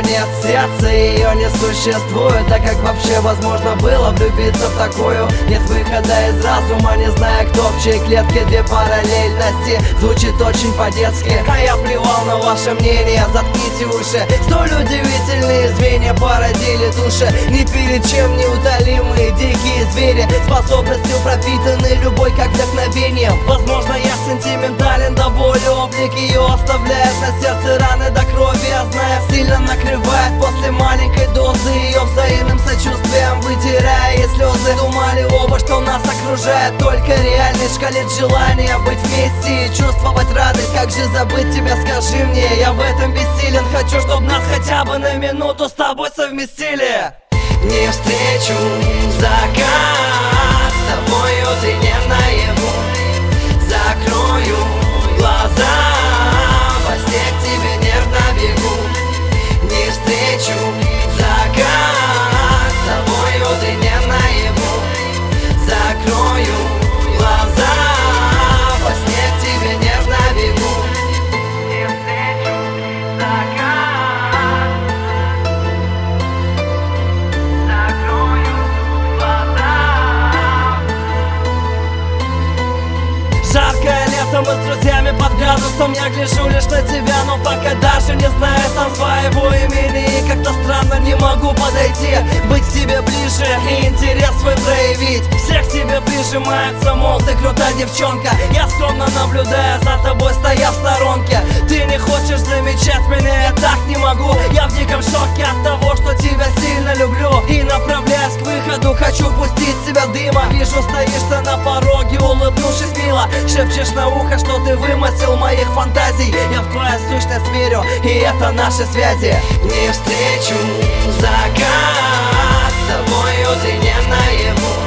нет сердца, ее не существует. А как вообще возможно было влюбиться в такую? Нет выхода из разума, не зная, кто в чьей клетке. Две параллельности, звучит очень по-детски. А я плевал на ваше мнение, заткните уши. Столь удивительные звенья породили души, ни перед чем неутолимые дикие звери, способностью пропитаны любой как вдохновением. Возможно, я сентиментален до боли, облик ее оставляет на сердце раны до крови. Я знаю, сильно накрывает после маленькой дозы, ее взаимным сочувствием вытирая ей слезы. Думали оба, что нас окружает только реальность, шкалит желание быть вместе и чувствовать радость. Как же забыть тебя, скажи мне, я в этом бессилен. Хочу, чтобы нас хотя бы на минуту с тобой совместили. Не встречу закат с тобой утренним наяву, закрою глаза, во сне к тебе нервно бегу. Не встречу закат с тобой утренним наяву, закрою глаза, во сне к тебе нервно бегу. Не встречу закат, закрою глаза. Жаркое лето, мы с друзьями под градусом. Я гляжу лишь на тебя, но пока даже не знаю сам своего имени. И как-то странно не могу подойти, быть к тебе ближе и интерес свой проявить. Всех тебе прижимается, мол, ты крутая девчонка. Я скромно наблюдаю за тобой, стоя в сторонке. Ты не хочешь замечать меня, я так не могу. Я в диком шоке от того, что тебя сильно люблю. И направляясь к выходу, хочу пустить в себя дыма. Вижу, стоишь ты на пороге, улыбнувшись мило, шепчешь на ухо, что ты вымысел моих фантазий. Я в твою сущность верю, и это наши связи. Не встречу закат с тобой утренним наяву,